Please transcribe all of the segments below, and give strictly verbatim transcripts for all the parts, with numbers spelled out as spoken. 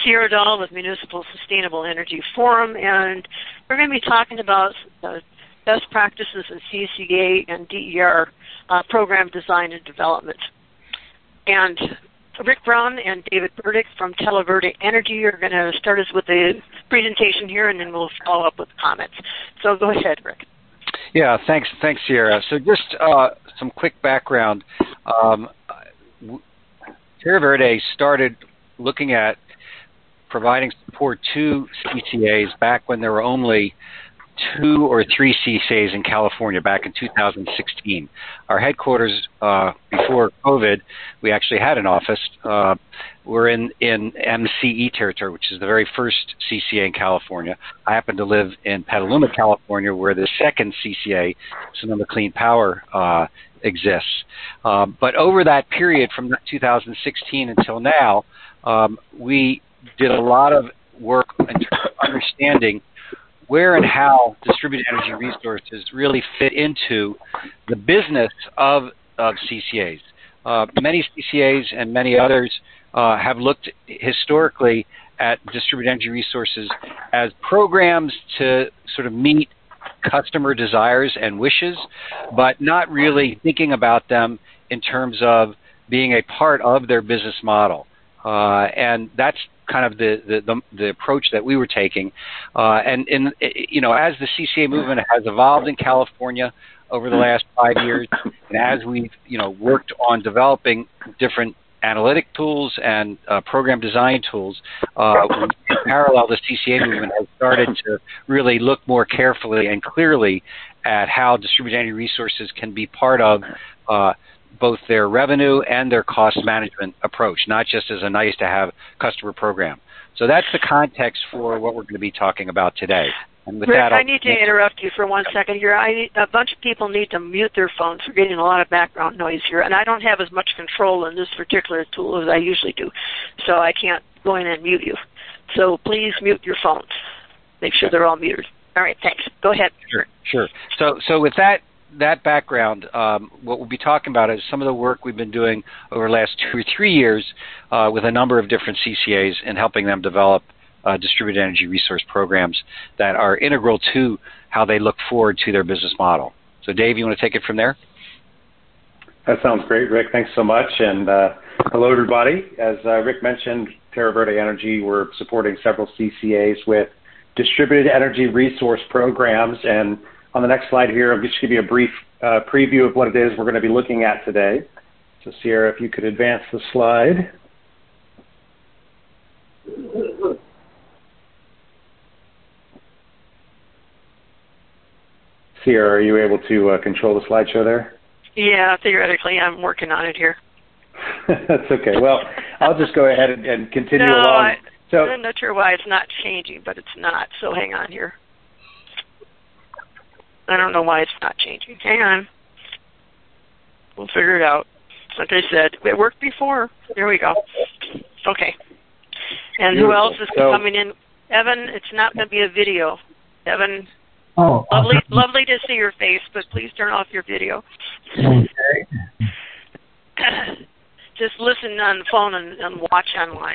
Sierra Dahl with Municipal Sustainable Energy Forum, and we're going to be talking about uh, best practices in C C A and D E R uh, program design and development. And Rick Brown and David Burdick from Televerde Energy are going to start us with a presentation here, and then we'll follow up with comments. So go ahead, Rick. Yeah, thanks, thanks, Sierra. So just uh, some quick background. Um, Televerde started looking at providing support to C C As back when there were only two or three C C As in California back in two thousand sixteen. Our headquarters, uh, before COVID, we actually had an office. Uh, we're in, in M C E territory, which is the very first C C A in California. I happen to live in Petaluma, California, where the second C C A, Sonoma Clean Power, uh, exists. Um, but over that period from two thousand sixteen until now, um, we did a lot of work in terms of understanding where and how distributed energy resources really fit into the business of, of C C As. Uh, many C C As and many others uh, have looked historically at distributed energy resources as programs to sort of meet customer desires and wishes, but not really thinking about them in terms of being a part of their business model. Uh, and that's kind of the, the, the, the approach that we were taking. Uh, and, and, you know, as the C C A movement has evolved in California over the last five years, and as we've, you know, worked on developing different analytic tools and uh, program design tools, uh, in parallel, the C C A movement has started to really look more carefully and clearly at how distributed energy resources can be part of uh, both their revenue and their cost management approach, not just as a nice-to-have customer program. So that's the context for what we're going to be talking about today. And with Rick, that, I need to interrupt you for one second here. I need, a bunch of people need to mute their phones. We're getting a lot of background noise here, and I don't have as much control in this particular tool as I usually do, so I can't go in and mute you. So please mute your phones. Make sure they're all muted. All right, thanks. Go ahead. Sure, sure. So, so with that that background, um, what we'll be talking about is some of the work we've been doing over the last two or three years uh, with a number of different C C As and helping them develop uh, distributed energy resource programs that are integral to how they look forward to their business model. So, Dave, you want to take it from there? That sounds great, Rick. Thanks so much. And uh, hello, everybody. As uh, Rick mentioned, Televerde Energy, we're supporting several C C As with distributed energy resource programs. And on the next slide here, I'll just give you a brief uh, preview of what it is we're going to be looking at today. So, Sierra, if you could advance the slide. Sierra, are you able to uh, control the slideshow there? Yeah, theoretically, I'm working on it here. That's okay. Well, I'll just go ahead and, and continue no, along. I, so, I'm not sure why it's not changing, but it's not. So hang on here. I don't know why it's not changing. Hang on. We'll figure it out. Like I said, it worked before. There we go. Okay. And Beautiful. Who else is so, coming in? Evan, it's not going to be a video. Evan, oh, lovely, awesome. lovely to see your face, but please turn off your video. Okay. Just listen on the phone and, and watch online.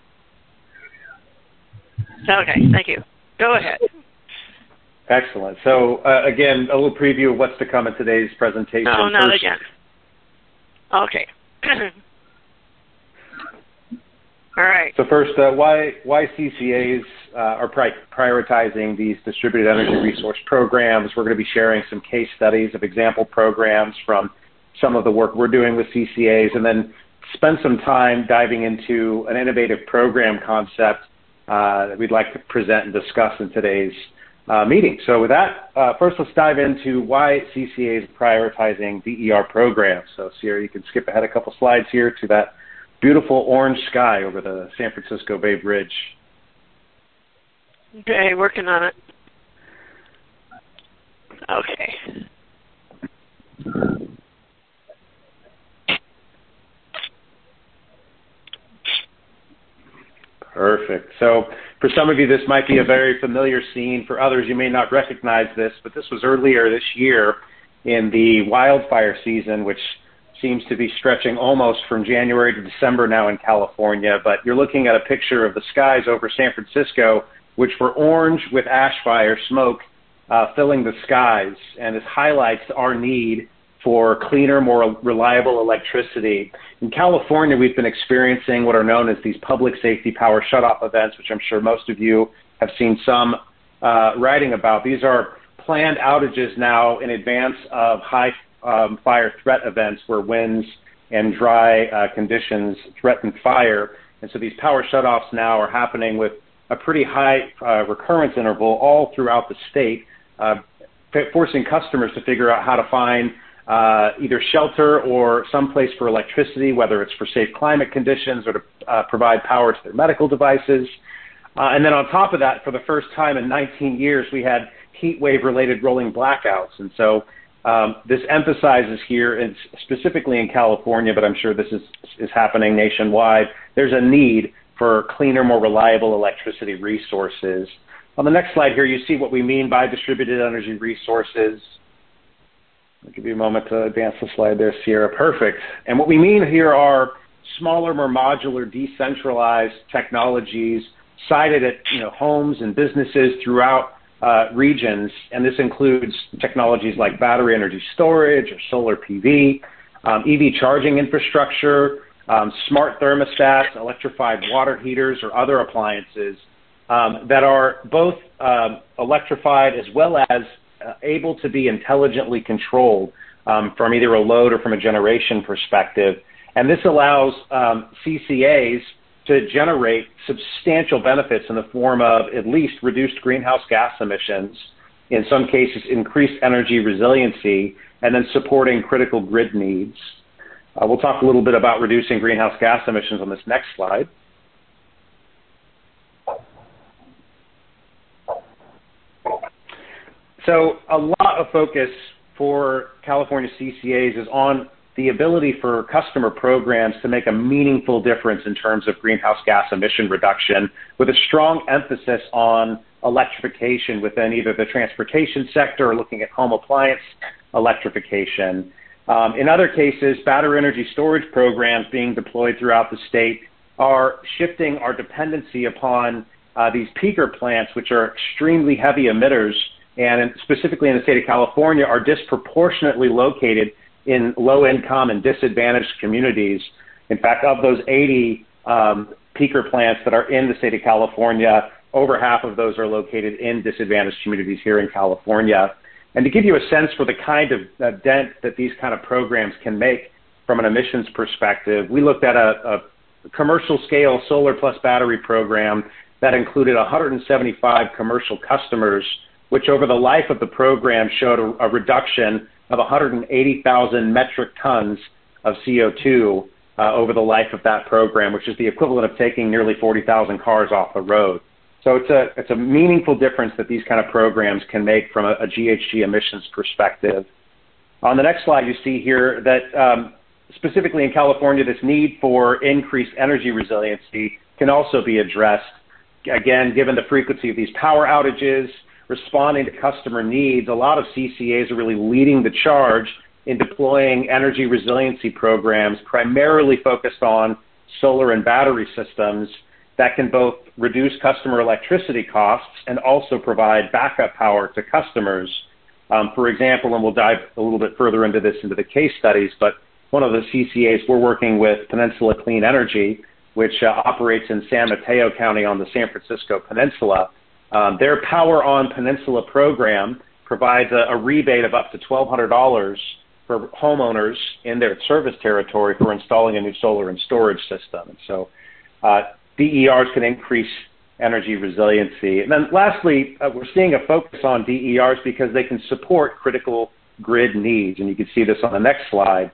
Okay, thank you. Go ahead. Excellent. So, uh, again, a little preview of what's to come in today's presentation. No, not First, again. Okay. All right. So first, uh, why why C C As uh, are pri prioritizing these distributed energy resource programs. We're going to be sharing some case studies of example programs from some of the work we're doing with C C As, and then spend some time diving into an innovative program concept uh, that we'd like to present and discuss in today's uh, meeting. So with that, uh, first let's dive into why C C As are prioritizing D E R programs. So Sierra, you can skip ahead a couple slides here to that beautiful orange sky over the San Francisco Bay Bridge. Okay, working on it. Okay. Perfect. So for some of you, this might be a very familiar scene. For others, you may not recognize this, but this was earlier this year in the wildfire season, which seems to be stretching almost from January to December now in California, but you're looking at a picture of the skies over San Francisco, which were orange with ash fire smoke uh, filling the skies, and this highlights our need for cleaner, more reliable electricity. In California, we've been experiencing what are known as these public safety power shutoff events, which I'm sure most of you have seen some uh, writing about. These are planned outages now in advance of high um, fire threat events where winds and dry uh, conditions threaten fire. And so these power shutoffs now are happening with a pretty high uh, recurrence interval all throughout the state, uh, forcing customers to figure out how to find uh, either shelter or someplace for electricity, whether it's for safe climate conditions or to uh, provide power to their medical devices. Uh, and then on top of that, for the first time in nineteen years, we had heat wave-related rolling blackouts. And so um, this emphasizes here, and specifically in California, but I'm sure this is, is happening nationwide, there's a need for cleaner, more reliable electricity resources. On the next slide here, you see what we mean by distributed energy resources. I'll give you a moment to advance the slide there, Sierra. Perfect. And what we mean here are smaller, more modular, decentralized technologies sited at you know, homes and businesses throughout uh, regions. And this includes technologies like battery energy storage or solar P V, um, E V charging infrastructure, um, smart thermostats, electrified water heaters, or other appliances um, that are both um, electrified as well as uh, able to be intelligently controlled um, from either a load or from a generation perspective. And this allows um, C C As to generate substantial benefits in the form of at least reduced greenhouse gas emissions, in some cases increased energy resiliency, and then supporting critical grid needs. Uh, we'll talk a little bit about reducing greenhouse gas emissions on this next slide. So a lot of focus for California C C As is on the ability for customer programs to make a meaningful difference in terms of greenhouse gas emission reduction, with a strong emphasis on electrification within either the transportation sector or looking at home appliance electrification. Um, in other cases, battery energy storage programs being deployed throughout the state are shifting our dependency upon uh, these peaker plants, which are extremely heavy emitters, and in, specifically in the state of California, are disproportionately located in low-income and disadvantaged communities. In fact, of those eighty um, peaker plants that are in the state of California, over half of those are located in disadvantaged communities here in California. And to give you a sense for the kind of uh, dent that these kind of programs can make from an emissions perspective, we looked at a, a commercial-scale solar plus battery program that included one hundred seventy-five commercial customers, which over the life of the program showed a, a reduction of one hundred eighty thousand metric tons of C O two uh, over the life of that program, which is the equivalent of taking nearly forty thousand cars off the road. So it's a, it's a meaningful difference that these kind of programs can make from a, a G H G emissions perspective. On the next slide, you see here that um, specifically in California, this need for increased energy resiliency can also be addressed. Again, given the frequency of these power outages, responding to customer needs, a lot of C C As are really leading the charge in deploying energy resiliency programs primarily focused on solar and battery systems that can both reduce customer electricity costs and also provide backup power to customers. Um, for example, and we'll dive a little bit further into this into the case studies, but one of the C C As we're working with, Peninsula Clean Energy, which uh, operates in San Mateo County on the San Francisco Peninsula. Um, their Power on Peninsula program provides a, a rebate of up to twelve hundred dollars for homeowners in their service territory for installing a new solar and storage system. And so uh, D E Rs can increase energy resiliency. And then lastly, uh, we're seeing a focus on D E Rs because they can support critical grid needs. And you can see this on the next slide.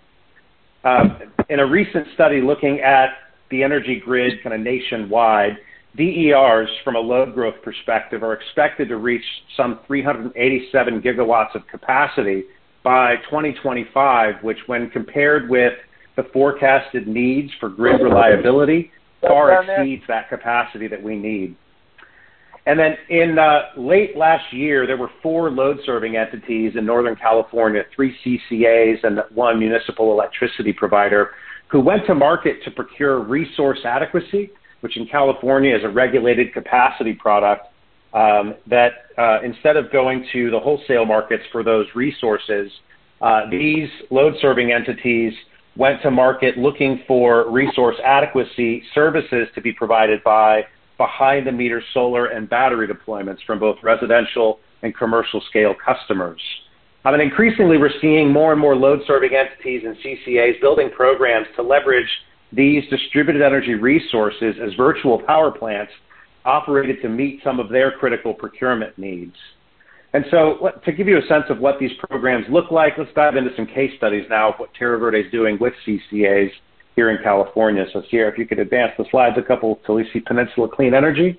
Um, in a recent study looking at the energy grid kind of nationwide, D E Rs, from a load growth perspective, are expected to reach some three hundred eighty-seven gigawatts of capacity by twenty twenty-five, which when compared with the forecasted needs for grid reliability, far exceeds that capacity that we need. And then in uh, late last year, there were four load-serving entities in Northern California, three C C As and one municipal electricity provider, who went to market to procure resource adequacy, which in California is a regulated capacity product, um, that uh, instead of going to the wholesale markets for those resources, uh, these load-serving entities went to market looking for resource adequacy services to be provided by behind-the-meter solar and battery deployments from both residential and commercial scale customers. I mean, increasingly, we're seeing more and more load-serving entities and C C As building programs to leverage these distributed energy resources as virtual power plants operated to meet some of their critical procurement needs. And so what, to give you a sense of what these programs look like, let's dive into some case studies now of what Terra Verde is doing with C C As here in California. So Sierra, if you could advance the slides a couple till we see Peninsula Clean Energy.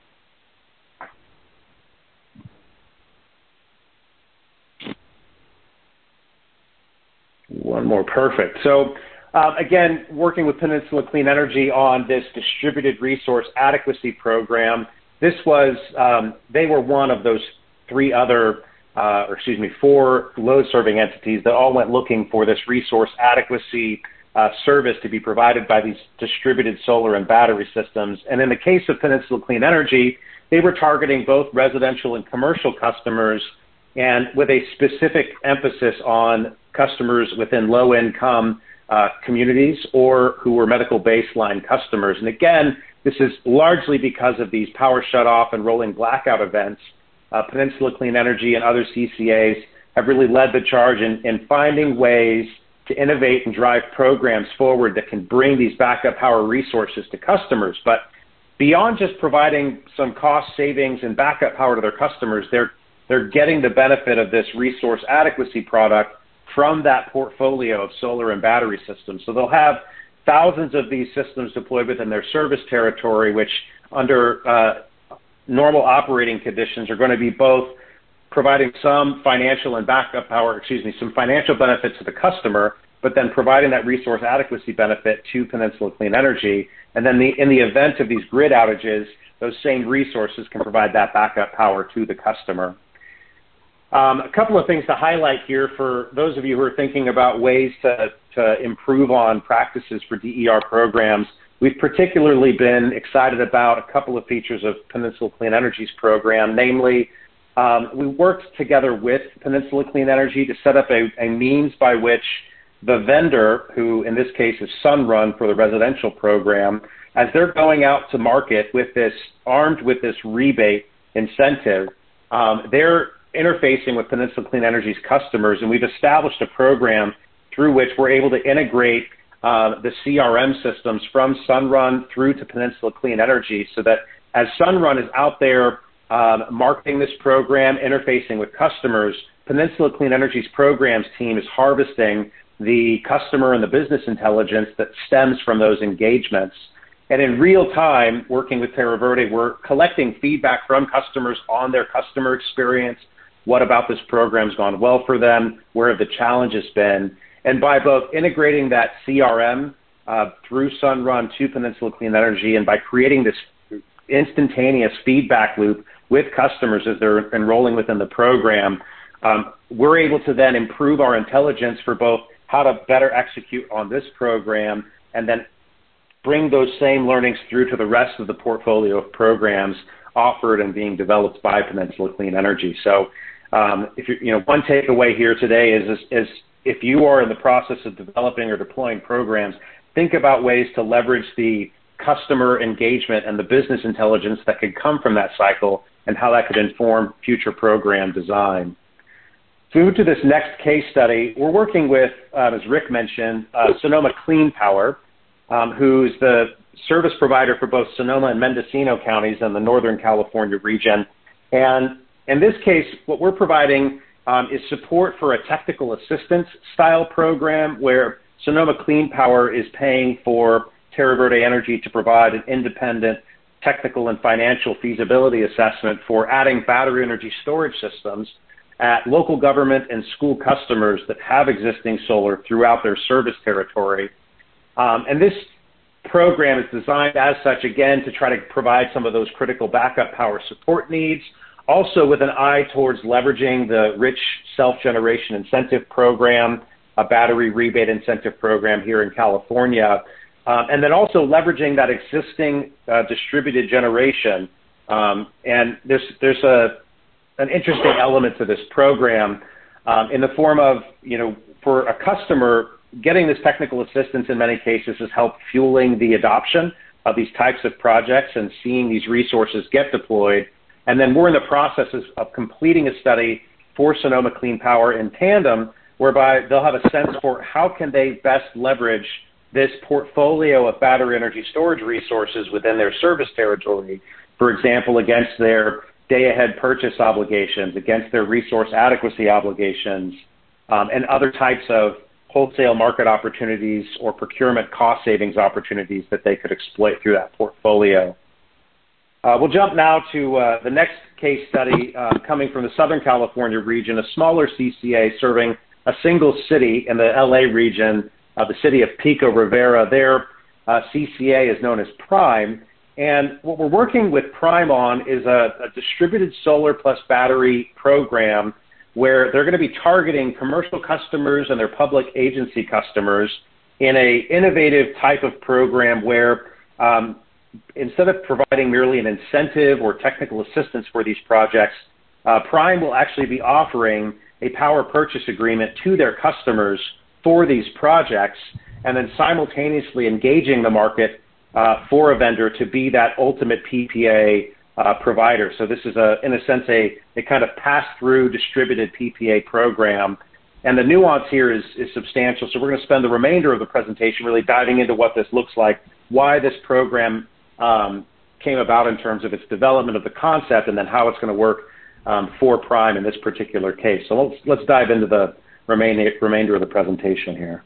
One more, perfect. So uh, again, working with Peninsula Clean Energy on this distributed resource adequacy program, this was, um, they were one of those three other, uh, or excuse me, four load-serving entities that all went looking for this resource adequacy uh, service to be provided by these distributed solar and battery systems. And in the case of Peninsula Clean Energy, they were targeting both residential and commercial customers, and with a specific emphasis on customers within low-income uh, communities or who were medical baseline customers. And again, this is largely because of these power shutoff and rolling blackout events. Uh, Peninsula Clean Energy and other C C As have really led the charge in, in finding ways to innovate and drive programs forward that can bring these backup power resources to customers. But beyond just providing some cost savings and backup power to their customers, they're, they're getting the benefit of this resource adequacy product from that portfolio of solar and battery systems. So they'll have thousands of these systems deployed within their service territory, which under uh, normal operating conditions are going to be both providing some financial and backup power, excuse me, some financial benefits to the customer, but then providing that resource adequacy benefit to Peninsula Clean Energy. And then the, in the event of these grid outages, those same resources can provide that backup power to the customer. Um, a couple of things to highlight here for those of you who are thinking about ways to, to improve on practices for D E R programs. We've particularly been excited about a couple of features of Peninsula Clean Energy's program. Namely, um, we worked together with Peninsula Clean Energy to set up a, a means by which the vendor, who in this case is Sunrun for the residential program, as they're going out to market with this, armed with this rebate incentive, um, they're interfacing with Peninsula Clean Energy's customers, and we've established a program through which we're able to integrate uh, the C R M systems from Sunrun through to Peninsula Clean Energy, so that as Sunrun is out there um, marketing this program, interfacing with customers, Peninsula Clean Energy's programs team is harvesting the customer and the business intelligence that stems from those engagements. And in real time, working with Terra Verde, we're collecting feedback from customers on their customer experience. What about this program's gone well for them? Where have the challenges been? And by both integrating that C R M uh, through Sunrun to Peninsula Clean Energy, and by creating this instantaneous feedback loop with customers as they're enrolling within the program, um, we're able to then improve our intelligence for both how to better execute on this program and then bring those same learnings through to the rest of the portfolio of programs offered and being developed by Peninsula Clean Energy. So um, if you you know, one takeaway here today is, is, is if you are in the process of developing or deploying programs, think about ways to leverage the customer engagement and the business intelligence that could come from that cycle and how that could inform future program design. So we move to this next case study. We're working with, uh, as Rick mentioned, uh, Sonoma Clean Power, um, who's the service provider for both Sonoma and Mendocino counties in the Northern California region. And in this case, what we're providing um, is support for a technical assistance style program where Sonoma Clean Power is paying for Terra Verde Energy to provide an independent technical and financial feasibility assessment for adding battery energy storage systems at local government and school customers that have existing solar throughout their service territory. Um, and this program is designed as such, again, to try to provide some of those critical backup power support needs, also with an eye towards leveraging the rich self-generation incentive program, a battery rebate incentive program here in California, um, and then also leveraging that existing uh, distributed generation. Um, and there's, there's a, an interesting element to this program um, in the form of, you know, for a customer, getting this technical assistance in many cases has helped fueling the adoption of these types of projects and seeing these resources get deployed. And then we're in the process of completing a study for Sonoma Clean Power in tandem, whereby they'll have a sense for how can they best leverage this portfolio of battery energy storage resources within their service territory, for example, against their day-ahead purchase obligations, against their resource adequacy obligations, um, and other types of wholesale market opportunities or procurement cost savings opportunities that they could exploit through that portfolio. Uh, we'll jump now to uh, the next case study uh, coming from the Southern California region, a smaller C C A serving a single city in the L A region, uh, the city of Pico Rivera. Their uh, C C A is known as Prime. And what we're working with Prime on is a, a distributed solar plus battery program where they're going to be targeting commercial customers and their public agency customers in a innovative type of program where um, instead of providing merely an incentive or technical assistance for these projects, uh, Prime will actually be offering a power purchase agreement to their customers for these projects and then simultaneously engaging the market uh, for a vendor to be that ultimate P P A uh, provider. So this is, a, in a sense, a, a kind of pass-through distributed P P A program. And the nuance here is, is substantial. So we're going to spend the remainder of the presentation really diving into what this looks like, why this program um, came about in terms of its development of the concept, and then how it's going to work um, for Prime in this particular case. So let's, let's dive into the remaining, remainder of the presentation here.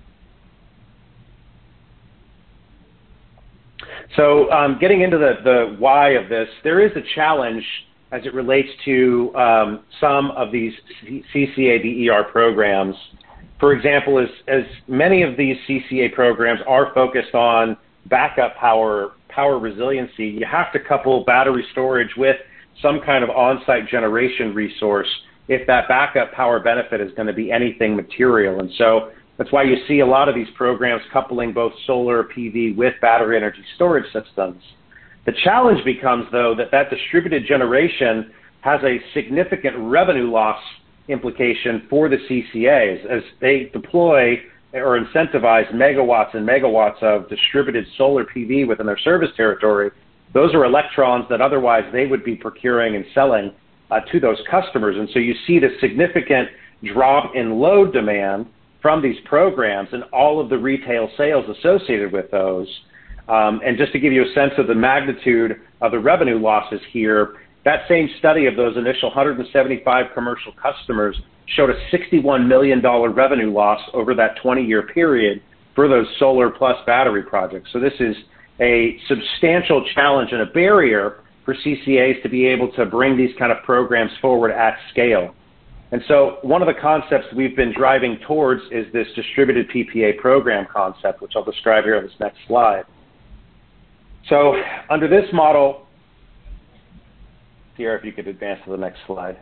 So um, getting into the, the why of this, there is a challenge as it relates to um, some of these C C A D E R programs. For example, as, as many of these C C A programs are focused on backup power, power resiliency, you have to couple battery storage with some kind of on-site generation resource if that backup power benefit is going to be anything material. And so that's why you see a lot of these programs coupling both solar P V with battery energy storage systems. The challenge becomes, though, that that distributed generation has a significant revenue loss implication for the C C As as they deploy or incentivize megawatts and megawatts of distributed solar P V within their service territory. Those are electrons that otherwise they would be procuring and selling uh, to those customers. And so you see the significant drop in load demand from these programs and all of the retail sales associated with those. Um, and just to give you a sense of the magnitude of the revenue losses here, that same study of those initial one hundred seventy-five commercial customers showed a sixty-one million dollars revenue loss over that twenty-year period for those solar plus battery projects. So this is a substantial challenge and a barrier for C C As to be able to bring these kind of programs forward at scale. And so one of the concepts we've been driving towards is this distributed P P A program concept, which I'll describe here on this next slide. So under this model, Sierra, if you could advance to the next slide.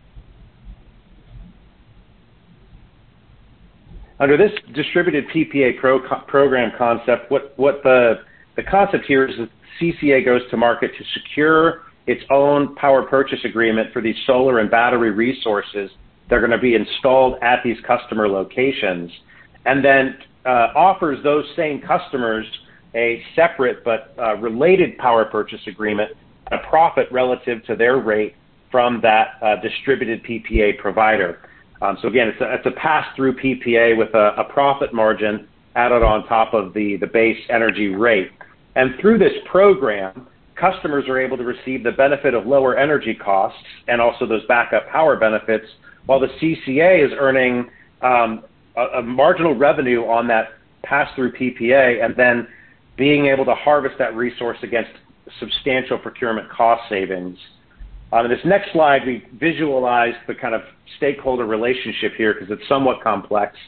Under this distributed P P A pro program concept, what, what the, the concept here is that C C A goes to market to secure its own power purchase agreement for these solar and battery resources that are going to be installed at these customer locations, and then uh, offers those same customers a separate but uh, related power purchase agreement, a profit relative to their rate from that uh, distributed P P A provider. Um, so again, it's a, it's a pass-through P P A with a, a profit margin added on top of the, the base energy rate. And through this program, customers are able to receive the benefit of lower energy costs and also those backup power benefits, while the C C A is earning um, a, a marginal revenue on that pass-through P P A and then being able to harvest that resource against substantial procurement cost savings. On this next slide, we visualize the kind of stakeholder relationship here because it's somewhat complex.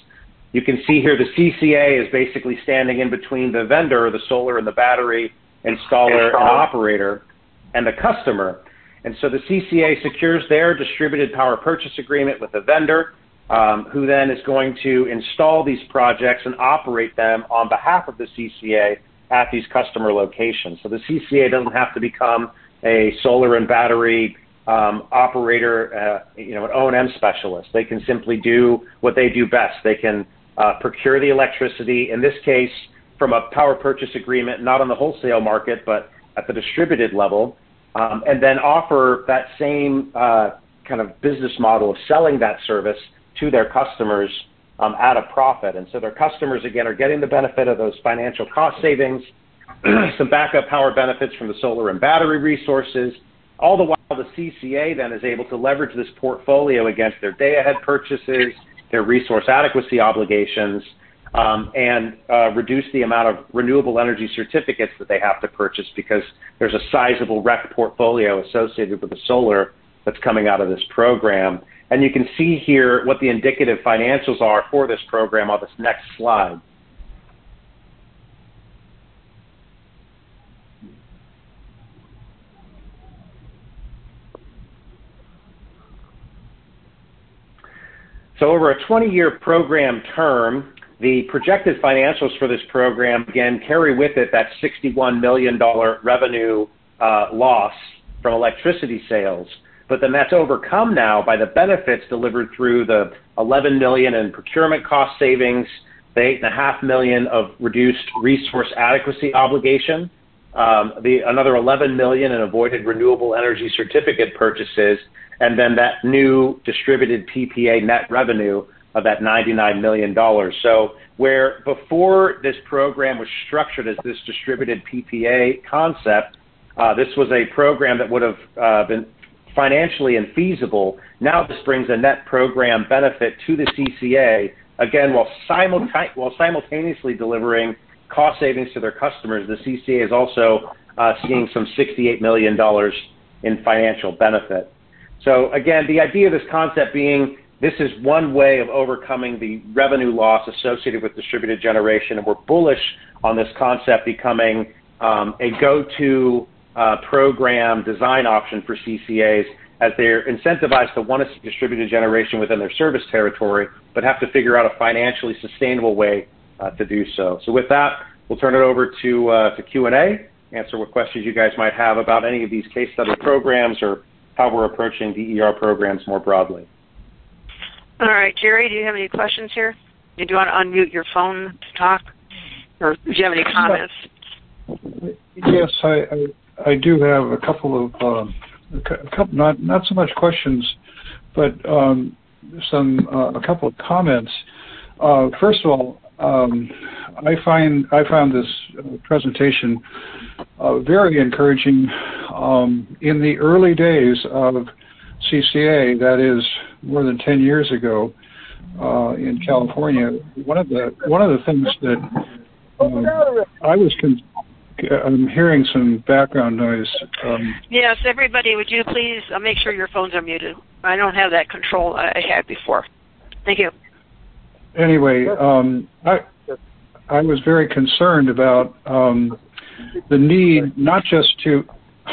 You can see here the C C A is basically standing in between the vendor, the solar and the battery installer and operator, and the customer. And so the C C A secures their distributed power purchase agreement with the vendor, um, who then is going to install these projects and operate them on behalf of the C C A at these customer locations. So the C C A doesn't have to become a solar and battery um, operator, uh, you know, an O and M specialist. They can simply do what they do best. They can uh, procure the electricity, in this case, from a power purchase agreement, not on the wholesale market, but at the distributed level, um, and then offer that same uh, kind of business model of selling that service to their customers um, at a profit. And so their customers, again, are getting the benefit of those financial cost savings, some backup power benefits from the solar and battery resources, all the while the C C A then is able to leverage this portfolio against their day-ahead purchases, their resource adequacy obligations, um, and uh, reduce the amount of renewable energy certificates that they have to purchase, because there's a sizable R E C portfolio associated with the solar that's coming out of this program. And you can see here what the indicative financials are for this program on this next slide. So over a twenty-year program term, the projected financials for this program, again, carry with it that sixty-one million dollars revenue uh, loss from electricity sales. But then that's overcome now by the benefits delivered through the eleven million dollars in procurement cost savings, the eight point five million dollars of reduced resource adequacy obligation, um, the another eleven million dollars in avoided renewable energy certificate purchases, and then that new distributed P P A net revenue of that ninety-nine million dollars. So where before this program was structured as this distributed P P A concept, uh, this was a program that would have uh, been financially infeasible. Now this brings a net program benefit to the C C A, again, while, simulta- while simultaneously delivering cost savings to their customers. The C C A is also uh, seeing some sixty-eight million dollars in financial benefit. So again, the idea of this concept being this is one way of overcoming the revenue loss associated with distributed generation, and we're bullish on this concept becoming um, a go-to uh, program design option for C C As, as they're incentivized to want to see distributed generation within their service territory, but have to figure out a financially sustainable way uh, to do so. So with that, we'll turn it over to, uh, to Q and A, answer what questions you guys might have about any of these case study programs or how we're approaching D E R programs more broadly. All right, Jerry, do you have any questions here? Do you want to unmute your phone to talk? Or do you have any comments? Yes, I, I, I do have a couple of, uh, a couple, not, not so much questions, but um, some uh, a couple of comments. Uh, first of all, um, I find I found this uh, presentation uh, very encouraging. Um, in the early days of C C A, that is more than ten years ago, uh, in California, one of the one of the things that um, I was con- I'm hearing some background noise. Um, yes, everybody, would you please uh, make sure your phones are muted? I don't have that control I had before. Thank you. Anyway, um, I I was very concerned about um, the need not just to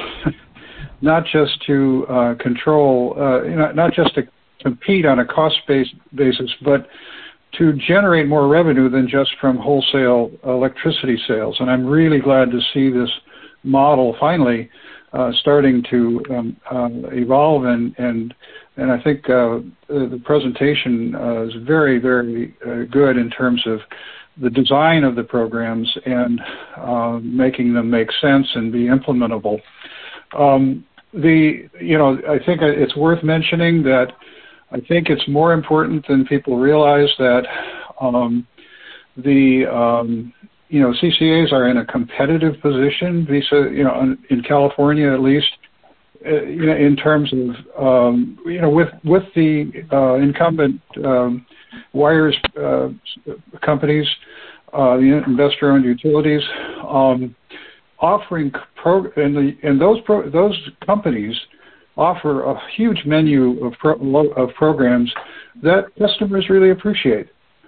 not just to uh, control, uh, you know, not just to compete on a cost-based basis, but to generate more revenue than just from wholesale electricity sales. And I'm really glad to see this model finally uh, starting to um, uh, evolve, and and and I think uh, the presentation uh, is very, very uh, good in terms of the design of the programs and uh, making them make sense and be implementable. Um, the, you know, I think it's worth mentioning that I think it's more important than people realize that um, the, um, you know, C C As are in a competitive position, visa, you know, in California at least, uh, you know, in terms of, um, you know, with, with the uh, incumbent um, wires uh, companies, uh, the investor-owned utilities, um, offering pro and the and those pro, those companies offer a huge menu of pro, of programs that customers really appreciate.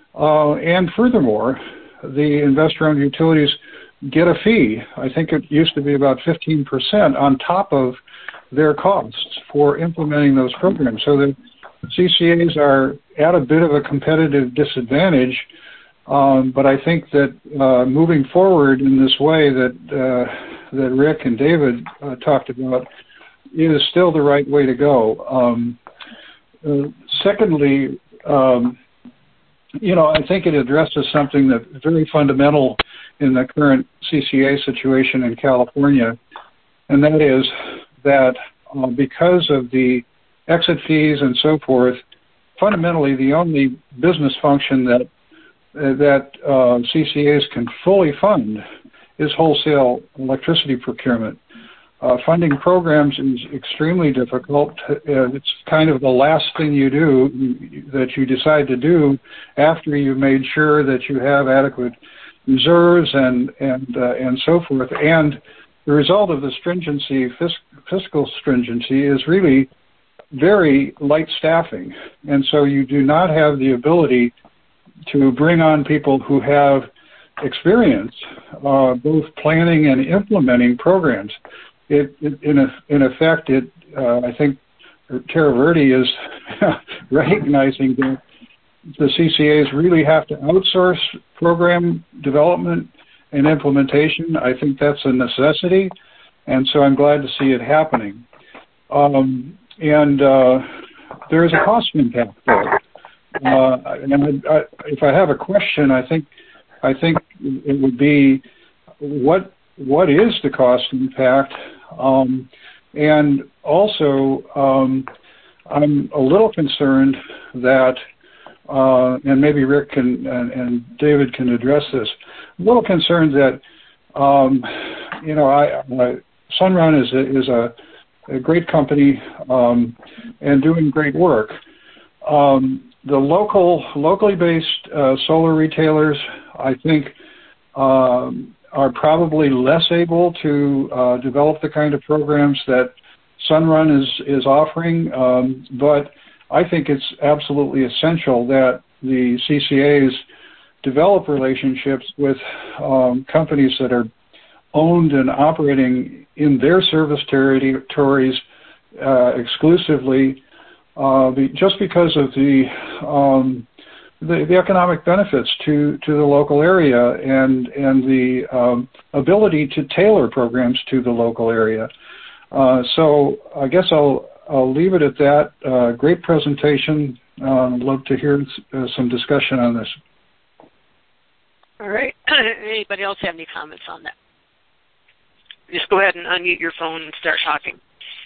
Uh, and furthermore, the investor-owned utilities get a fee. I think it used to be about fifteen percent on top of their costs for implementing those programs. So the C C As are at a bit of a competitive disadvantage, um, but I think that uh, moving forward in this way that uh, that Rick and David uh, talked about is still the right way to go. Um, uh, secondly, um, you know, I think it addresses something that's very fundamental in the current C C A situation in California, and that is that uh, because of the exit fees and so forth, fundamentally the only business function that uh, that uh, C C As can fully fund is wholesale electricity procurement. Uh, funding programs is extremely difficult. Uh, it's kind of the last thing you do that you decide to do after you've made sure that you have adequate reserves and and uh, and so forth. And the result of the stringency, fisc- fiscal stringency, is really very light staffing, and so you do not have the ability to bring on people who have experience, uh, both planning and implementing programs. It, it in a, in effect, it uh, I think Terra Verde is recognizing that the C C As really have to outsource program development and implementation. I think that's a necessity, and so I'm glad to see it happening. Um, and uh, there is a cost impact there. Uh, and I, I, if I have a question, I think I think it would be what what is the cost impact? Um, and also, um, I'm a little concerned that, uh, and maybe Rick can, and, and David can address this, a little concerned that, um, you know, I, I, Sunrun is a, is a, a great company um, and doing great work. Um, the local, locally based uh, solar retailers, I think, um, are probably less able to uh, develop the kind of programs that Sunrun is, is offering, um, but I think it's absolutely essential that the C C As develop relationships with um, companies that are owned and operating in their service territories uh, exclusively, uh, be, just because of the um, The, the economic benefits to, to the local area and and the um, ability to tailor programs to the local area. Uh, so I guess I'll I'll leave it at that. Uh, great presentation. Uh, I'd love to hear uh, some discussion on this. All right. Anybody else have any comments on that? Just go ahead and unmute your phone and start talking.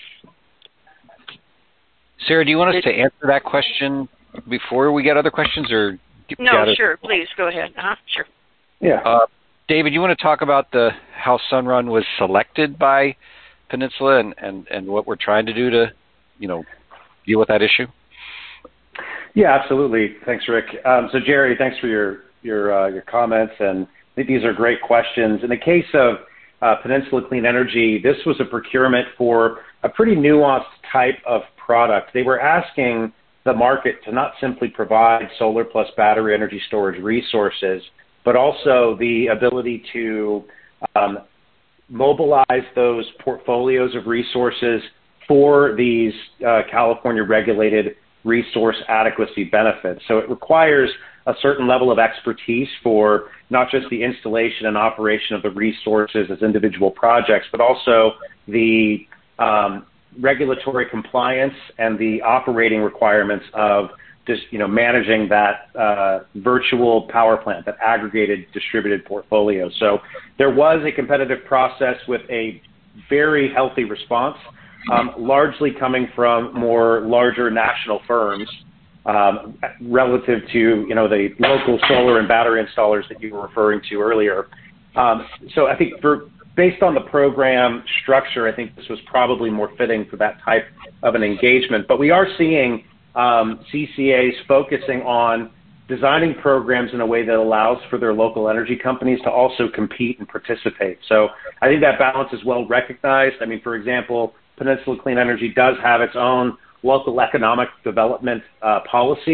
Sarah, do you want us to answer that question before we get other questions, or no? Sure, please go ahead. Uh-huh, sure. Yeah, uh, David, you want to talk about the how Sunrun was selected by Peninsula and, and, and what we're trying to do to, you know, deal with that issue? Yeah, absolutely. Thanks, Rick. Um, so, Jerry, thanks for your your uh, your comments, and I think these are great questions. In the case of uh, Peninsula Clean Energy, this was a procurement for a pretty nuanced type of product. They were asking the market to not simply provide solar plus battery energy storage resources, but also the ability to um, mobilize those portfolios of resources for these uh, California regulated resource adequacy benefits. So it requires a certain level of expertise for not just the installation and operation of the resources as individual projects, but also the um, regulatory compliance and the operating requirements of just, you know, managing that uh, virtual power plant, that aggregated distributed portfolio. So there was a competitive process with a very healthy response, um, largely coming from more larger national firms um, relative to, you know, the local solar and battery installers that you were referring to earlier. Um, so I think for based on the program structure, I think this was probably more fitting for that type of an engagement. But we are seeing um, C C As focusing on designing programs in a way that allows for their local energy companies to also compete and participate. So I think that balance is well recognized. I mean, for example, Peninsula Clean Energy does have its own local economic development uh, policy,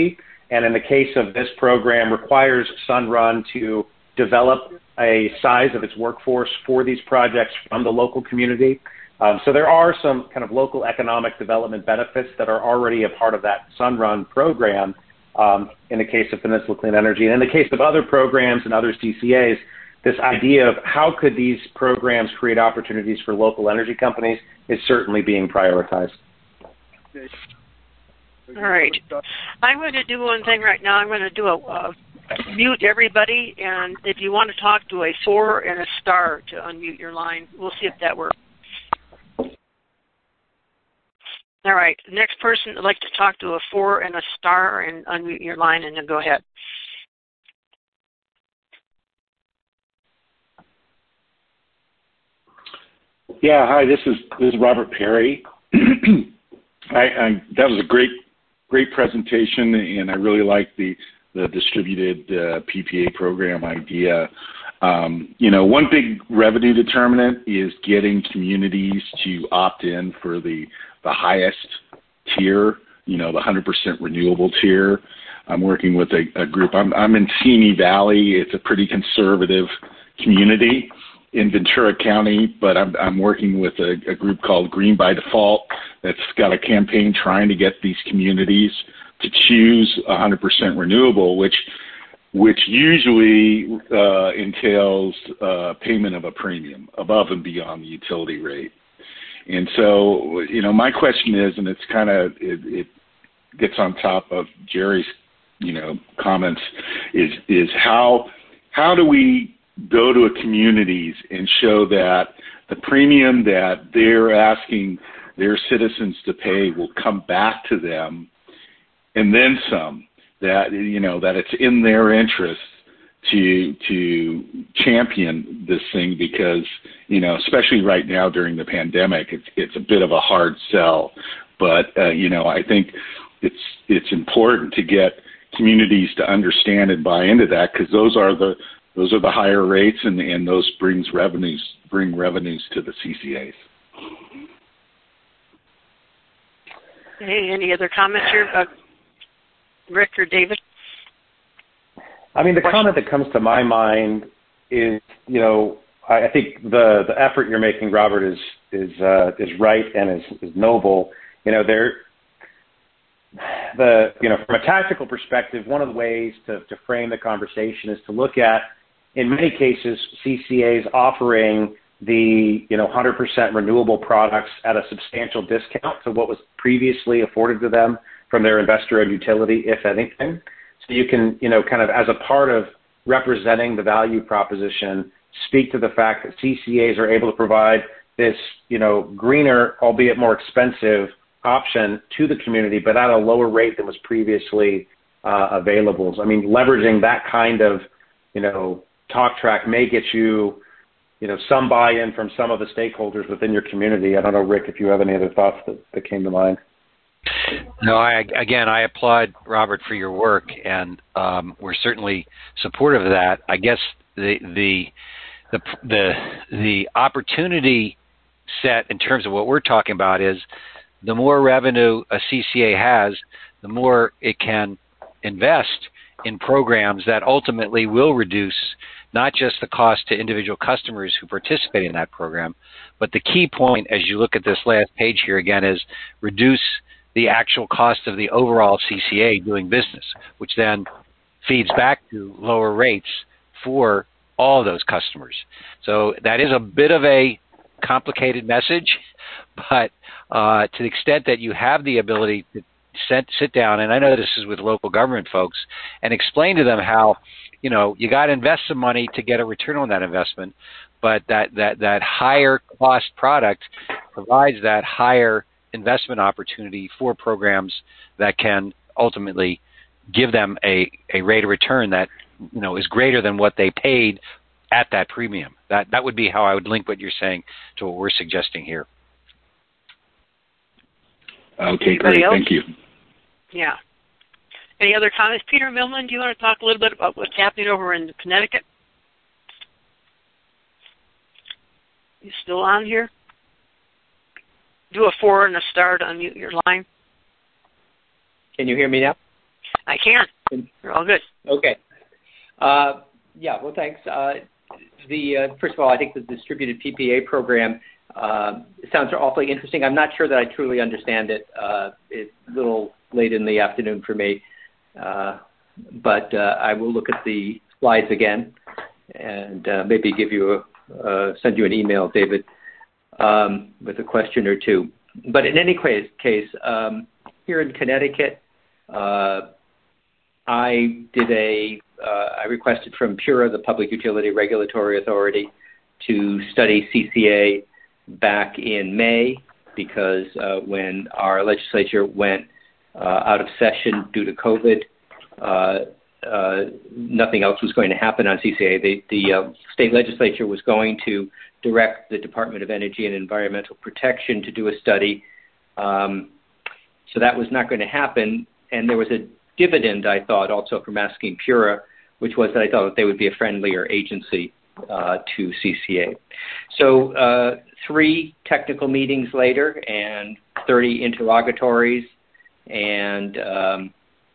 and in the case of this program, requires Sunrun to develop a size of its workforce for these projects from the local community. Um, so there are some kind of local economic development benefits that are already a part of that Sunrun program um, in the case of Peninsula Clean Energy. And in the case of other programs and other C C As, this idea of how could these programs create opportunities for local energy companies is certainly being prioritized. All right. I'm going to do one thing right now. I'm going to do a uh, mute everybody, and if you want to talk to a four and a star to unmute your line. We'll see if that works. All right. The next person would like to talk to a four and a star and unmute your line, and then go ahead. Yeah, hi. This is this is Robert Perry. I, I that was a great great presentation, and I really like the the distributed uh, P P A program idea. Um, you know, one big revenue determinant is getting communities to opt in for the the highest tier. You know, the one hundred percent renewable tier. I'm working with a, a group. I'm I'm in Simi Valley. It's a pretty conservative community in Ventura County, but I'm, I'm working with a, a group called Green by Default that's got a campaign trying to get these communities to choose one hundred percent renewable, which which usually uh, entails uh, payment of a premium above and beyond the utility rate. And so, you know, my question is, and it's kind of, it, it gets on top of Jerry's, you know, comments, is is how how do we go to a communities and show that the premium that they're asking their citizens to pay will come back to them and then some, that, you know, that it's in their interest to to champion this thing because, you know, especially right now during the pandemic, it's it's a bit of a hard sell. But, uh, you know, I think it's it's important to get communities to understand and buy into that because those are the Those are the higher rates, and, and those brings revenues bring revenues to the C C As. Hey, any other comments here, uh, Rick or David? I mean, the comment that comes to my mind is, you know, I, I think the the effort you're making, Robert, is is uh, is right and is, is noble. You know, there. The you know, from a tactical perspective, one of the ways to, to frame the conversation is to look at, in many cases, C C As offering the you know one hundred percent renewable products at a substantial discount to what was previously afforded to them from their investor-owned utility, if anything. So you can you know kind of as a part of representing the value proposition, speak to the fact that C C As are able to provide this you know greener, albeit more expensive, option to the community, but at a lower rate than was previously uh, available. So, I mean, leveraging that kind of, you know, talk track may get you, you know, some buy-in from some of the stakeholders within your community. I don't know, Rick, if you have any other thoughts that, that came to mind. No, I, again, I applaud Robert for your work, and um, we're certainly supportive of that. I guess the the the the the opportunity set in terms of what we're talking about is the more revenue a C C A has, the more it can invest in programs that ultimately will reduce not just the cost to individual customers who participate in that program, but the key point as you look at this last page here again is reduce the actual cost of the overall C C A doing business, which then feeds back to lower rates for all those customers. So that is a bit of a complicated message, but uh, to the extent that you have the ability to sit, sit down, and I know this is with local government folks, and explain to them how, you know, you got to invest some money to get a return on that investment, but that, that, that higher cost product provides that higher investment opportunity for programs that can ultimately give them a, a rate of return that, you know, is greater than what they paid at that premium. That that would be how I would link what you're saying to what we're suggesting here. Okay, great. Else? Thank you. Yeah. Any other comments? Peter Millman, do you want to talk a little bit about what's happening over in Connecticut? You still on here? Do a four and a star to unmute your line. Can you hear me now? I can. You're all good. Okay. Uh, yeah, well, thanks. Uh, the uh, First of all, I think the distributed P P A program uh, sounds awfully interesting. I'm not sure that I truly understand it. Uh, it's a little late in the afternoon for me, uh, but uh, I will look at the slides again and uh, maybe give you a, uh, send you an email, David, um, with a question or two. But in any case, case um, here in Connecticut, uh, I did a, uh, I requested from PURA, the Public Utility Regulatory Authority, to study C C A back in May because uh, when our legislature went uh, out of session due to COVID, uh, uh, nothing else was going to happen on C C A. The, the uh, state legislature was going to direct the Department of Energy and Environmental Protection to do a study. Um, so that was not going to happen. And there was a dividend, I thought, also from asking PURA, which was that I thought that they would be a friendlier agency uh, to C C A. So uh, three technical meetings later and thirty interrogatories and um,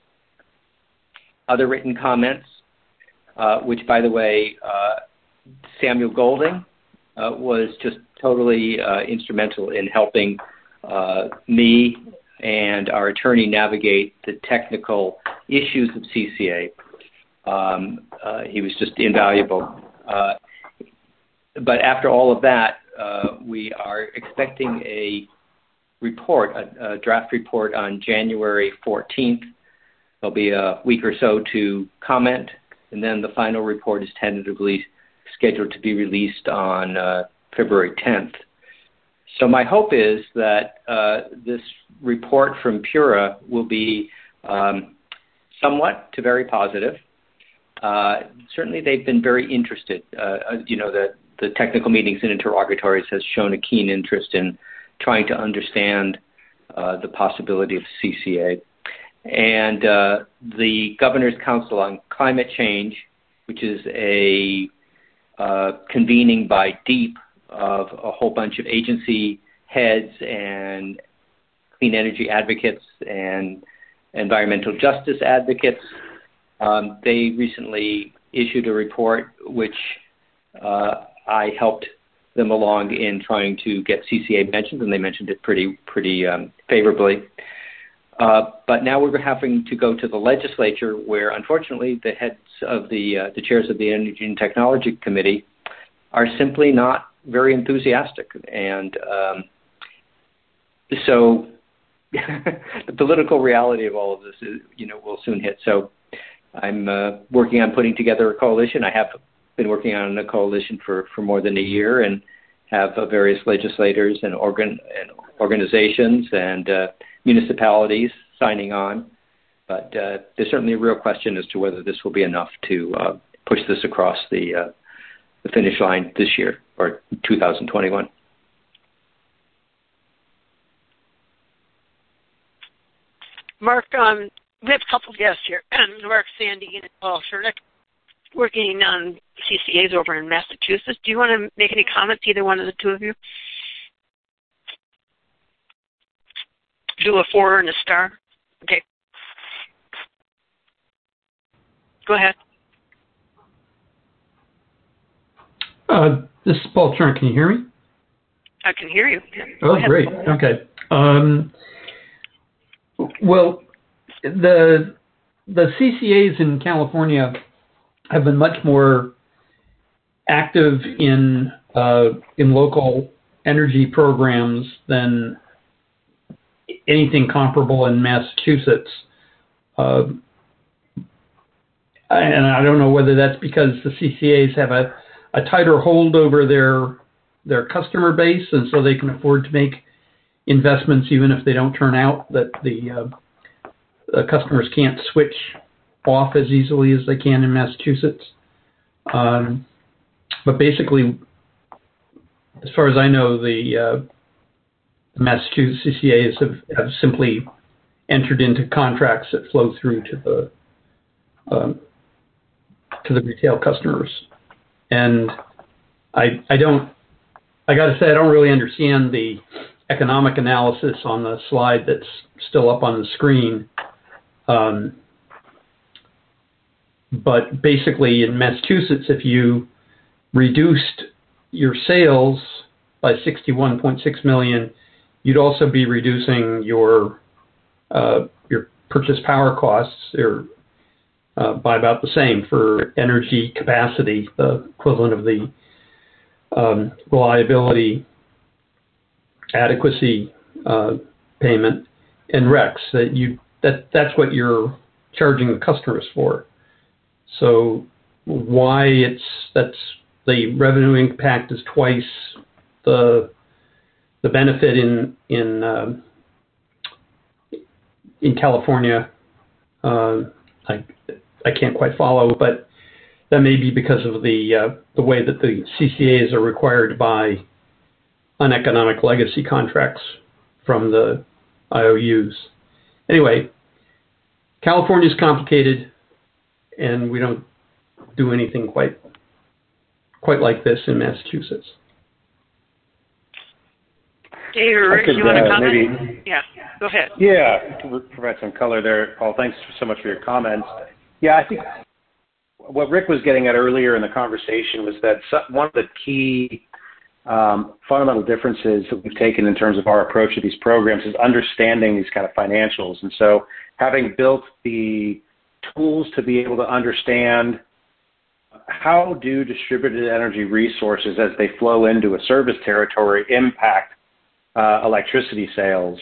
other written comments, uh, which, by the way, uh, Samuel Golding uh, was just totally uh, instrumental in helping uh, me and our attorney navigate the technical issues of C C A. Um, uh, he was just invaluable. Uh, but after all of that, uh, we are expecting a report, a, a draft report on January fourteenth. There'll be a week or so to comment, and then the final report is tentatively scheduled to be released on uh, February tenth. So my hope is that uh, this report from PURA will be um, somewhat to very positive. Uh, certainly they've been very interested. Uh, you know, the, the technical meetings and interrogatories has shown a keen interest in trying to understand uh, the possibility of C C A. And uh, the Governor's Council on Climate Change, which is a uh, convening by DEEP of a whole bunch of agency heads and clean energy advocates and environmental justice advocates. Um, they recently issued a report which uh, I helped them along in trying to get C C A mentioned, and they mentioned it pretty pretty um, favorably. Uh, but now we're having to go to the legislature, where unfortunately the heads of the uh, the chairs of the Energy and Technology Committee are simply not very enthusiastic, and um, so the political reality of all of this is, you know, will soon hit. So I'm uh, working on putting together a coalition. I have been working on a coalition for, for more than a year, and have uh, various legislators and organ and organizations and uh, municipalities signing on. But uh, there's certainly a real question as to whether this will be enough to uh, push this across the uh, the finish line this year, or two thousand twenty-one. Mark, um, we have a couple of guests here. Mark Sandy and Paul Shernick, working on C C As over in Massachusetts. Do you want to make any comments, either one of the two of you? Do a four and a star. Okay. Go ahead. Uh, this is Paul Trent. Can you hear me? I can hear you. Oh, great. Okay. Um, well, the the C C As in California have been much more active in uh, in local energy programs than anything comparable in Massachusetts. Uh, and I don't know whether that's because the C C As have a, a tighter hold over their their customer base, and so they can afford to make investments even if they don't turn out, that the, uh, the customers can't switch off as easily as they can in Massachusetts. Um, but basically, as far as I know, the uh, Massachusetts C C As have, have simply entered into contracts that flow through to the um, to the retail customers. And I I don't I got to say I don't really understand the economic analysis on the slide that's still up on the screen. Um, but basically in Massachusetts, if you reduced your sales by sixty-one point six million, you'd also be reducing your uh, your purchase power costs or, uh, by about the same for energy capacity, the equivalent of the um, reliability adequacy uh, payment and RECs. That you that that's what you're charging the customers for. So why it's that's the revenue impact is twice the the benefit in in um, in California. Uh, I I can't quite follow, but that may be because of the uh, the way that the C C As are required to buy uneconomic legacy contracts from the I O Us. Anyway, California's complicated, and we don't do anything quite quite like this in Massachusetts. Dave or Rick, could, you want to uh, comment? maybe, yeah, go ahead. Yeah, to provide some color there, Paul. Thanks so much for your comments. Yeah, I think what Rick was getting at earlier in the conversation was that one of the key um, fundamental differences that we've taken in terms of our approach to these programs is understanding these kind of financials. And so having built the tools to be able to understand how do distributed energy resources as they flow into a service territory impact uh, electricity sales.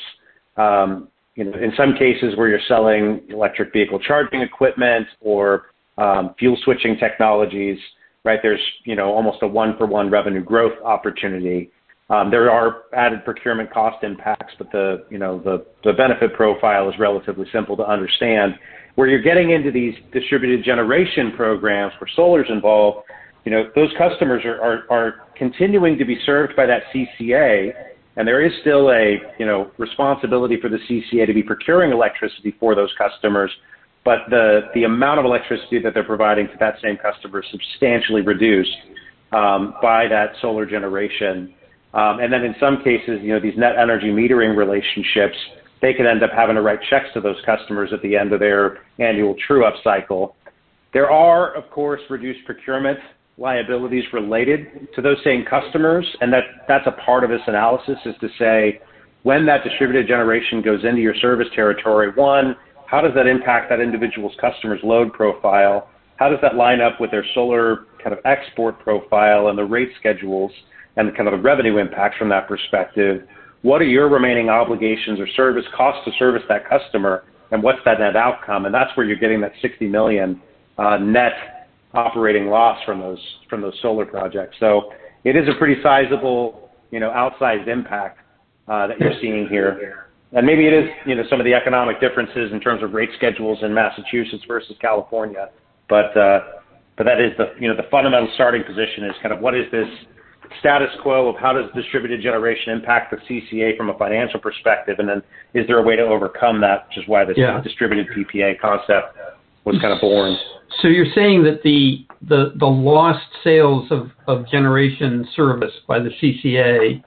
Um, you know, in some cases where you're selling electric vehicle charging equipment or um, fuel switching technologies, right, there's, you know, almost a one-for-one revenue growth opportunity. Um, there are added procurement cost impacts, but the, you know, the, the benefit profile is relatively simple to understand. Where you're getting into these distributed generation programs where solar's involved, you know, those customers are, are, are continuing to be served by that C C A, and there is still a, you know, responsibility for the C C A to be procuring electricity for those customers, but the, the amount of electricity that they're providing to that same customer is substantially reduced um, by that solar generation. Um, and then in some cases, you know, these net energy metering relationships, they could end up having to write checks to those customers at the end of their annual true-up cycle. There are, of course, reduced procurement liabilities related to those same customers, and that, that's a part of this analysis is to say when that distributed generation goes into your service territory, one, how does that impact that individual's customer's load profile? How does that line up with their solar kind of export profile and the rate schedules and the kind of the revenue impacts from that perspective? What are your remaining obligations or service costs to service that customer, and what's that net outcome? And that's where you're getting that sixty million uh, net operating loss from those from those solar projects. So it is a pretty sizable, you know, outsized impact uh, that you're seeing here. And maybe it is, you know, some of the economic differences in terms of rate schedules in Massachusetts versus California. But uh, but that is the, you know, the fundamental starting position is kind of what is this status quo of how does distributed generation impact the C C A from a financial perspective, and then is there a way to overcome that, which is why this yeah. distributed P P A concept was kind of born. So you're saying that the the, the lost sales of, of generation service by the C C A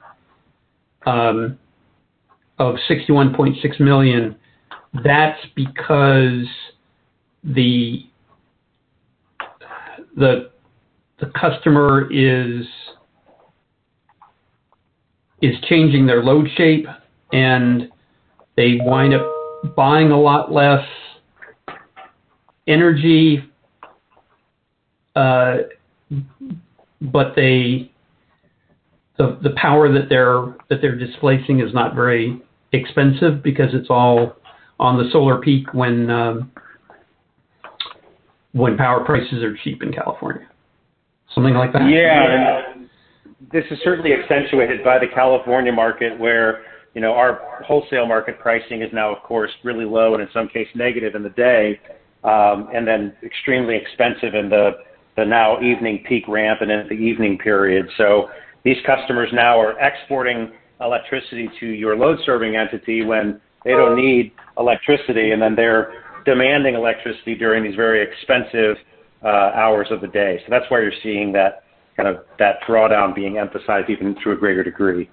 um, of sixty-one point six million, that's because the the the customer is is changing their load shape, and they wind up buying a lot less energy, uh, but they the the power that they're that they're displacing is not very expensive because it's all on the solar peak when um, when power prices are cheap in California, something like that. Yeah. And this is certainly accentuated by the California market where, you know, our wholesale market pricing is now, of course, really low and in some cases negative in the day, um, and then extremely expensive in the, the now evening peak ramp and in the evening period. So these customers now are exporting electricity to your load serving entity when they don't need electricity, and then they're demanding electricity during these very expensive uh, hours of the day. So that's why you're seeing that kind of that drawdown being emphasized even to a greater degree.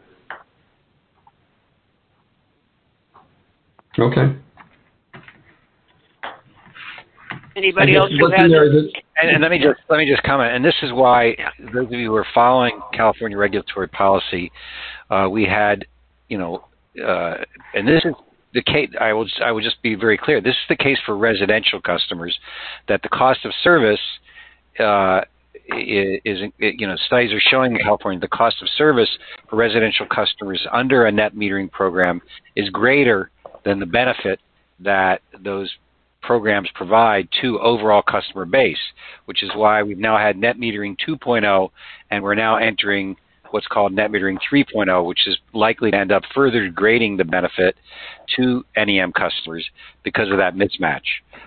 Okay. Anybody else who has and, and let me just let me just comment. And this is why those of you who are following California regulatory policy, uh, we had, you know, uh, and this is the case. I will I will just be very clear. This is the case for residential customers, that the cost of service uh, is, is, you know, studies are showing in California the cost of service for residential customers under a net metering program is greater than the benefit that those programs provide to overall customer base, which is why we've now had net metering two point oh, and we're now entering what's called net metering three point oh, which is likely to end up further degrading the benefit to N E M customers because of that mismatch.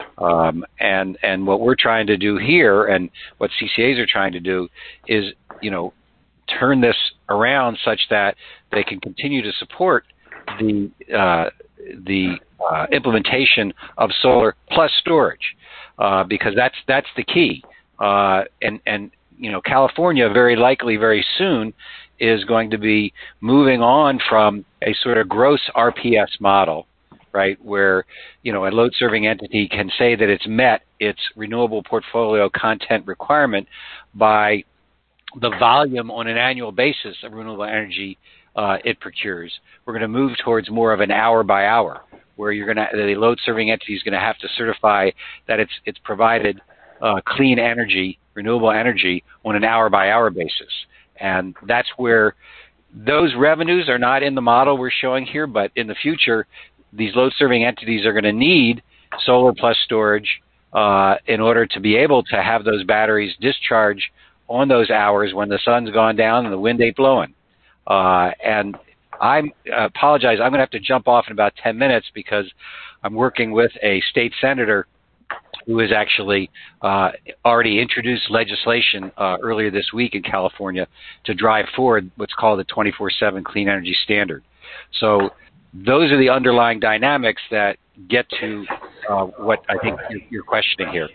Um, and and what we're trying to do here, and what C C As are trying to do, is, you know, turn this around such that they can continue to support the uh, the uh, implementation of solar plus storage, uh, because that's that's the key. Uh, and and you know, California very likely very soon is going to be moving on from a sort of gross R P S model, right, where, you know, a load serving entity can say that it's met its renewable portfolio content requirement by the volume on an annual basis of renewable energy uh, it procures. We're going to move towards more of an hour by hour, where you're going to, the load serving entity is going to have to certify that it's it's provided uh, clean energy, renewable energy on an hour by hour basis. And that's where those revenues are not in the model we're showing here, but in the future, these load serving entities are going to need solar plus storage uh, in order to be able to have those batteries discharge on those hours when the sun's gone down and the wind ain't blowing. Uh, and I uh, apologize, I'm going to have to jump off in about ten minutes because I'm working with a state senator who has actually uh, already introduced legislation uh, earlier this week in California to drive forward what's called the twenty-four seven Clean Energy Standard. So those are the underlying dynamics that get to uh, what I think you're, you're questioning here.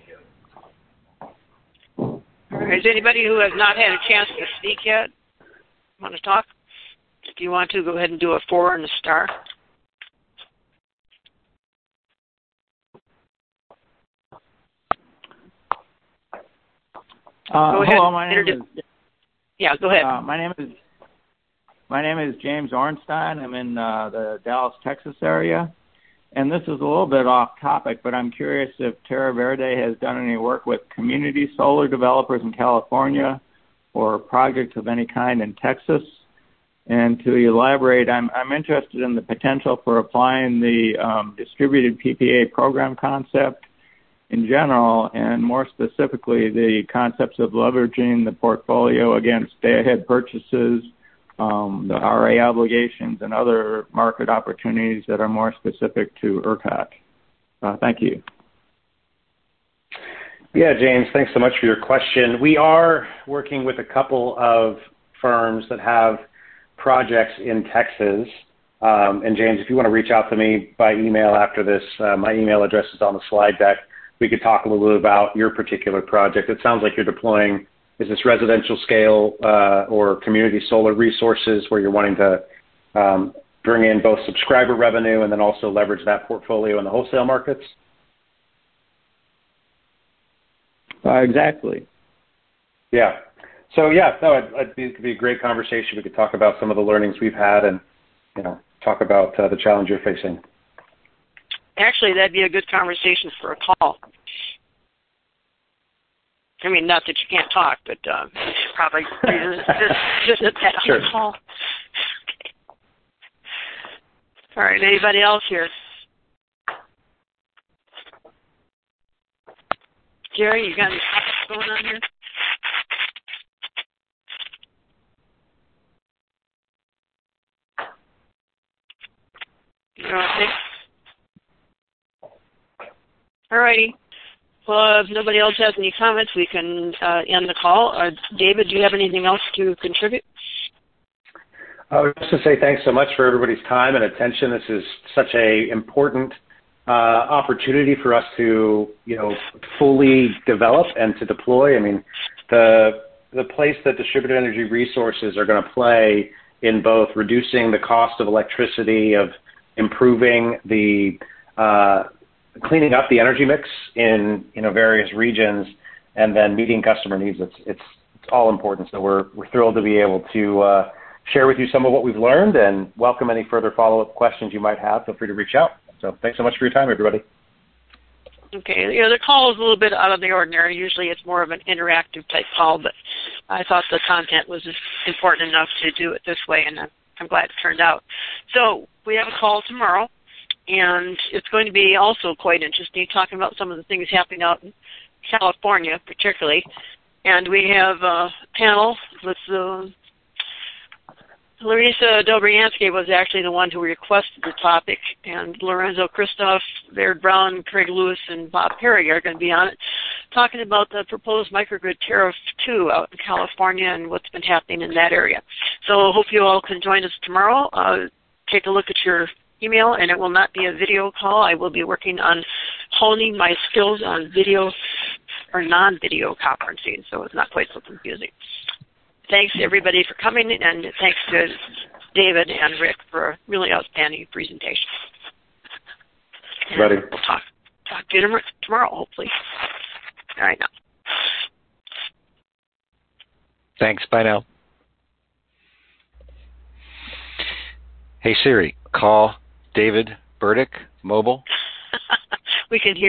All right. Is anybody who has not had a chance to speak yet want to talk? If you want to, go ahead and do a four and a star. Uh, go ahead. Hello, my name Introdu- is. Yeah, go ahead. Uh, my name is. My name is James Ornstein. I'm in uh, the Dallas, Texas area, and this is a little bit off topic, but I'm curious if Terra Verde has done any work with community solar developers in California, or projects of any kind in Texas. And to elaborate, I'm I'm interested in the potential for applying the um, distributed P P A program concept in general, and more specifically, the concepts of leveraging the portfolio against day-ahead purchases, um, the R A obligations, and other market opportunities that are more specific to ERCOT. Uh, thank you. Yeah, James, thanks so much for your question. We are working with a couple of firms that have projects in Texas. Um, and James, if you want to reach out to me by email after this, uh, my email address is on the slide deck. We could talk a little bit about your particular project. It sounds like you're deploying, is this residential scale uh, or community solar resources where you're wanting to um, bring in both subscriber revenue and then also leverage that portfolio in the wholesale markets? Uh, exactly. Yeah. So yeah, no, it, it could be a great conversation. We could talk about some of the learnings we've had, and you know, talk about uh, the challenge you're facing. Actually, that'd be a good conversation for a call. I mean, not that you can't talk, but uh, probably just, just that sure. call. Okay. All right. Anybody else here? Jerry, you got any topics going on here? You know what I think? All righty. Well, if nobody else has any comments, we can uh, end the call. Uh, David, do you have anything else to contribute? Uh, just to say thanks so much for everybody's time and attention. This is such a important uh, opportunity for us to, you know, fully develop and to deploy. I mean, the the place that distributed energy resources are going to play in both reducing the cost of electricity, of improving the uh, cleaning up the energy mix in you know various regions and then meeting customer needs. It's it's, it's all important. So we're we're thrilled to be able to uh, share with you some of what we've learned and welcome any further follow-up questions you might have. Feel free to reach out. So thanks so much for your time, everybody. Okay, you know, the call is a little bit out of the ordinary. Usually it's more of an interactive type call, but I thought the content was important enough to do it this way, and I'm glad it turned out. So we have a call tomorrow, and it's going to be also quite interesting, talking about some of the things happening out in California particularly. And we have a panel with uh, Larissa Dobriansky was actually the one who requested the topic, and Lorenzo Christoph, Baird Brown, Craig Lewis, and Bob Perry are going to be on it, talking about the proposed microgrid tariff two out in California and what's been happening in that area. So I hope you all can join us tomorrow. Uh, take a look at your email, and it will not be a video call. I will be working on honing my skills on video or non-video conferencing, so it's not quite so confusing. Thanks, everybody, for coming, and thanks to David and Rick for a really outstanding presentation. Ready. We'll talk, talk to you tomorrow, hopefully. All right, now. Thanks. Bye now. Hey, Siri, call David Burdick, mobile. We can hear